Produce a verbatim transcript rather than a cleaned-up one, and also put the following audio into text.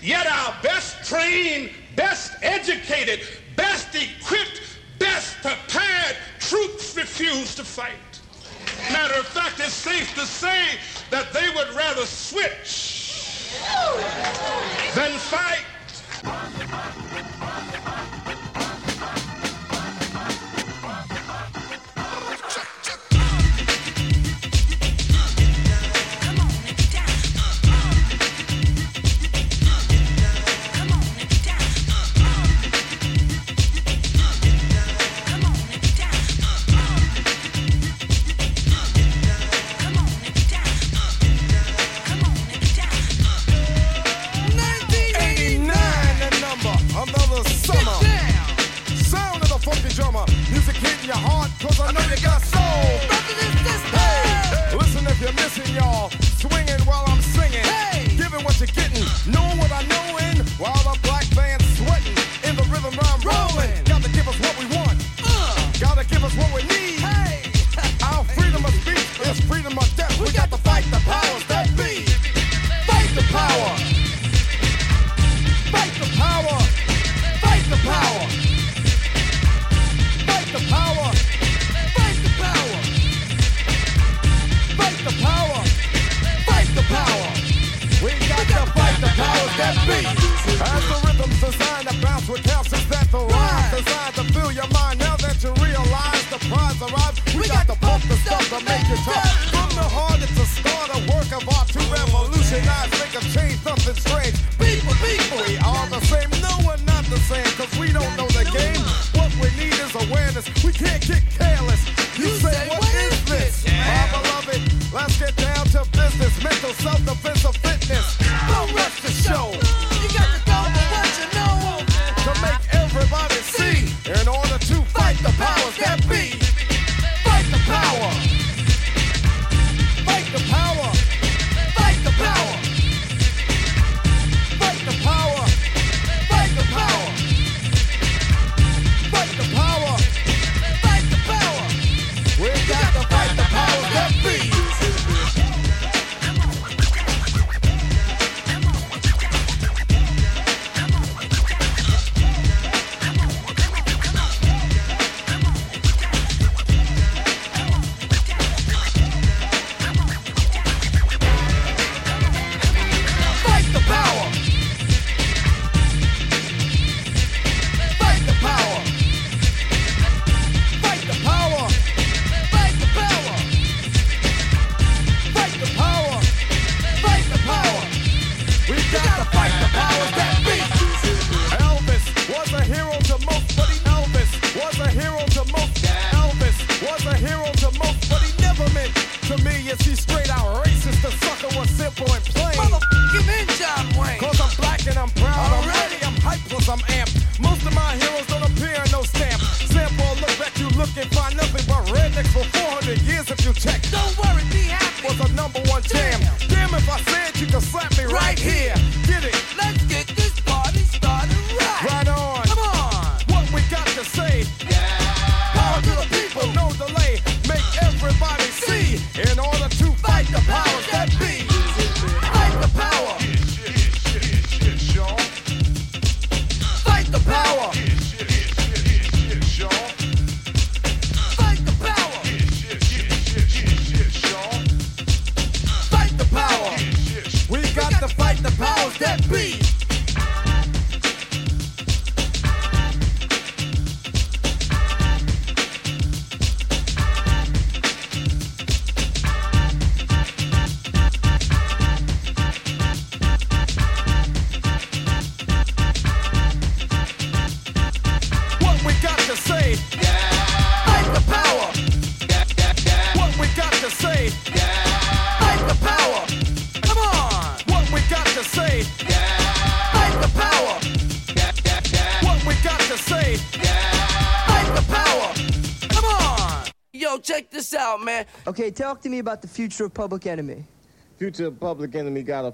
Yet our best trained, best educated, best equipped, best prepared troops refuse to fight. Matter of fact, it's safe to say that they would rather switch than fight. Cause I know you got soul. Hey, listen if you're missing, y'all. Swinging while I'm singing. Hey, giving what you're getting. Knowing what I'm knowing. While the black band's sweating. In the rhythm I'm rolling. Gotta give us what we want. Uh, Gotta give us what we need. Hey, our freedom of speech is freedom of death. We, we got to fight the powers that be. Fight the power. Fight the power. Fight the power. Fight the power. We got to fight the powers that be. As the rhythm's designed to bounce with calcium that the rhyme designed to fill your mind. Now that you realize the prize arrives, we, we got, got to pump the stuff to make it tough. From the heart, it's a start, a work of art to revolutionize, make a change, something strange. People, people, we are the same. No, we're not the same, cause we don't know the game. What we need is awareness. We can't get careless. You, you say, say, what is this? Yeah. My beloved, let's get down to business. Mental self-defense of fitness. Don't rush the show. You got to go for what you know. To make everybody see. In order to fight the powers that be. Fight the power. Fight the power. Fight the power. Fight the power. Fight the power. Fight the power. Fight the power. We got to fight the powers that be. Okay, talk to me about the future of Public Enemy. Future of Public Enemy got a